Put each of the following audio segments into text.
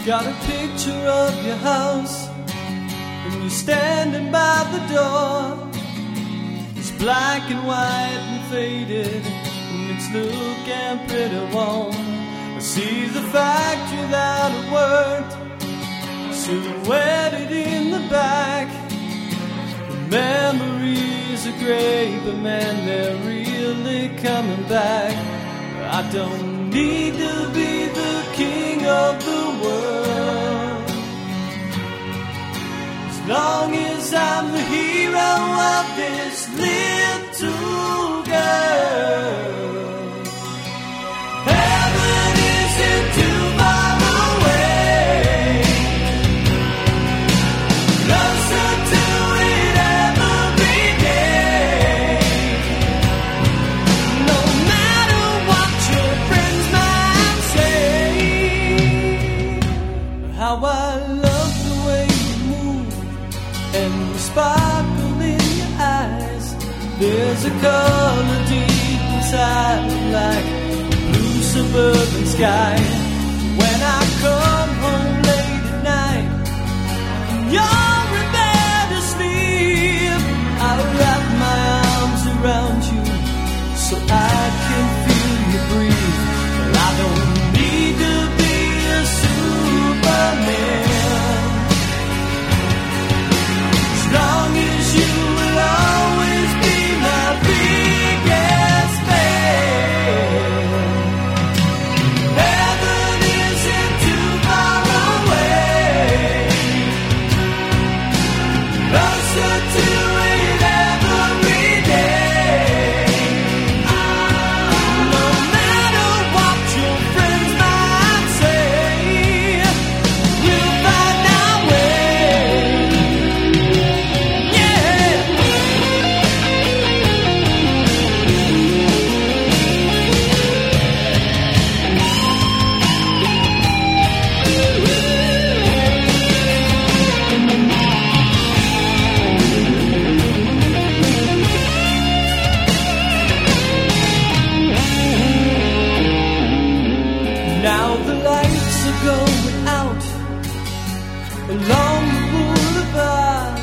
Got a picture of your house, and you're standing by the door. It's black and white and faded, and it's looking pretty warm. I see the factory that it worked, silhouetted in the back. The memories are great, but man, they're really coming back. I don't need to be the king of the world, as long as I'm the hero of this little girl. Heaven isn't too far away, closer to it every day. No matter what your friends might say, how I love the way you move and the sparkle in your eyes. There's a color deep inside, like blue suburban sky. When I come home late at night, you're in bed asleep, I wrap my arms around you so I can feel you breathe. Well, I don't need to be a Superman, as long as you will always be my biggest fan. Heaven isn't too far away, closer to it every day. No matter what your friends might say, we'll find our way. Yeah. Now the lights are going out along the boulevard.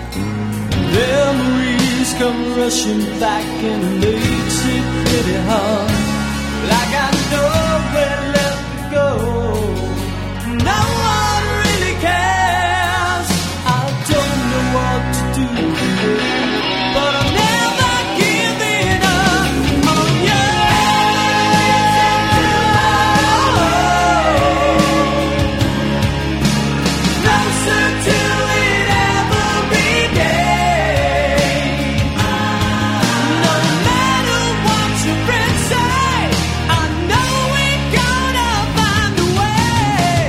Memories come rushing back and it makes it pretty hard. Like I know where left to go, no one really cares. I don't know what to do, but I'm never giving up on you. Closer to it every day. No matter what your friends say, I know we're gonna find a way.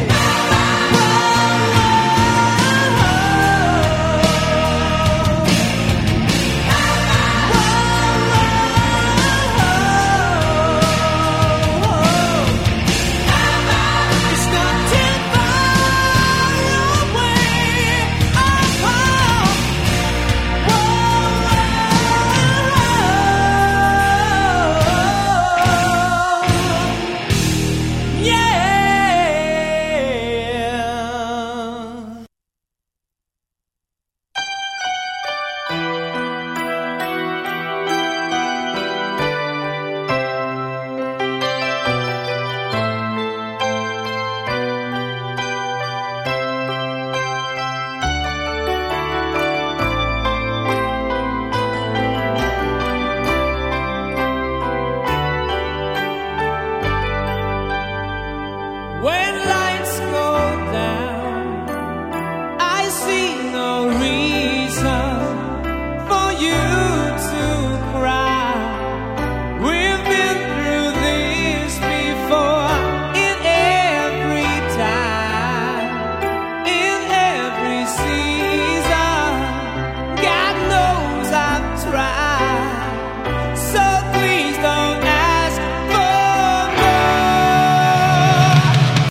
It's not too far away. Yeah. When lights go down, I see no reason